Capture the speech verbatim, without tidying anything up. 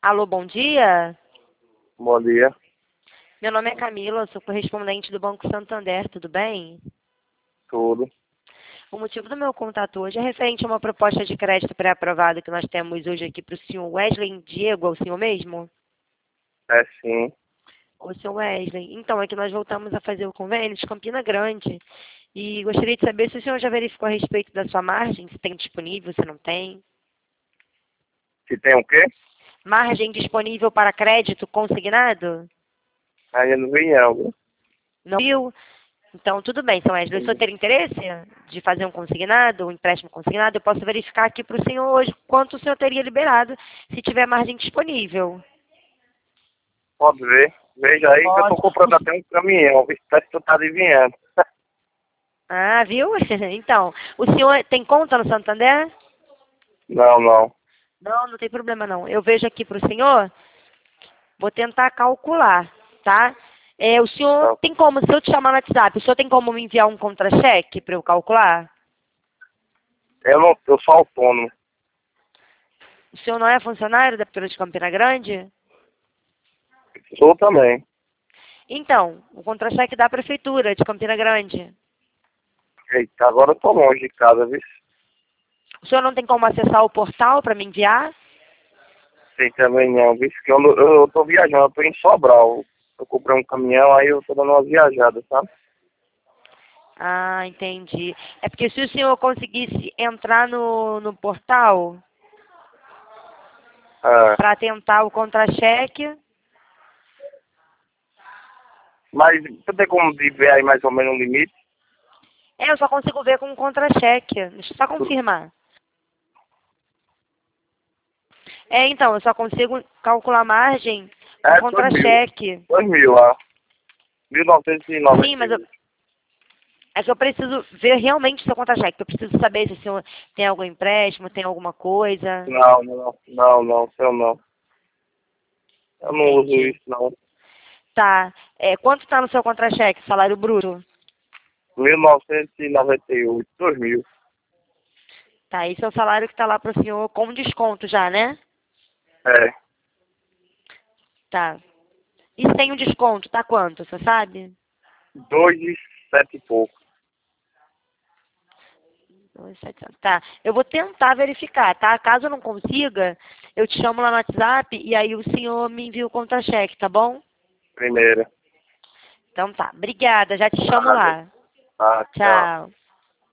Alô, bom dia. Bom dia. Meu nome é Camila, sou correspondente do Banco Santander, tudo bem? Tudo. O motivo do meu contato hoje é referente a uma proposta de crédito pré-aprovada que nós temos hoje aqui para o senhor Wesley Diego, é o senhor mesmo? É sim. O senhor Wesley. Então, é que nós voltamos a fazer o convênio de Campina Grande. E gostaria de saber se o senhor já verificou a respeito da sua margem, se tem disponível, se não tem. Se tem o quê? Margem disponível para crédito consignado? Ainda não vi não, viu? Não viu? Então, tudo bem, senhor Wesley. Se o senhor ter interesse de fazer um consignado, um empréstimo consignado, eu posso verificar aqui para o senhor hoje quanto o senhor teria liberado, se tiver margem disponível. Pode ver. Veja aí que eu tô Posso. comprando até um caminhão. Vê se tu tá adivinhando. Ah, viu? Então, o senhor tem conta no Santander? Não, não. Não, não tem problema não. Eu vejo aqui para o senhor, vou tentar calcular, tá? É, o senhor não. tem como, se eu te chamar no WhatsApp, o senhor tem como me enviar um contra-cheque para eu calcular? Eu não, eu sou autônomo. O senhor não é funcionário da Prefeitura de Campina Grande? Sou também. Então, o contra-cheque da Prefeitura de Campina Grande. Eita, agora eu tô longe de casa, viu? O senhor não tem como acessar o portal para me enviar? Sei também não, viu? Que eu, não- eu, eu tô viajando, eu tô em Sobral. Eu comprei um caminhão, aí eu tô dando uma viajada, sabe? Ah, entendi. É porque se o senhor conseguisse entrar no, no portal Ah, para tentar o contra-cheque, mas você tem como de ver aí mais ou menos um limite? é, eu só consigo ver com o contra-cheque. Deixa eu só confirmar. É, então, eu só consigo calcular a margem com É dois mil. contra-cheque. Dois mil lá. Mil novecentos e Sim, noventa mas e eu, oito. é que eu preciso ver realmente o seu contra-cheque. Eu preciso saber se o senhor tem algum empréstimo, tem alguma coisa. Não, não, não, não, seu não. Eu não uso Entendi. isso, não. Tá. É, quanto tá no seu contra-cheque, salário bruto? Mil novecentos e noventa e oito, dois mil. Tá, esse é o salário que tá lá pro senhor com desconto já, né? É, Tá. E se tem um desconto, tá quanto, você sabe? dois e sete e pouco. dois mil e setecentos. Tá. Eu vou tentar verificar, tá? Caso eu não consiga, eu te chamo lá no WhatsApp e aí o senhor me envia o contra-cheque, tá bom? Primeira. Então tá. Obrigada, já te chamo Ah, lá. ah, tchau. Tchau.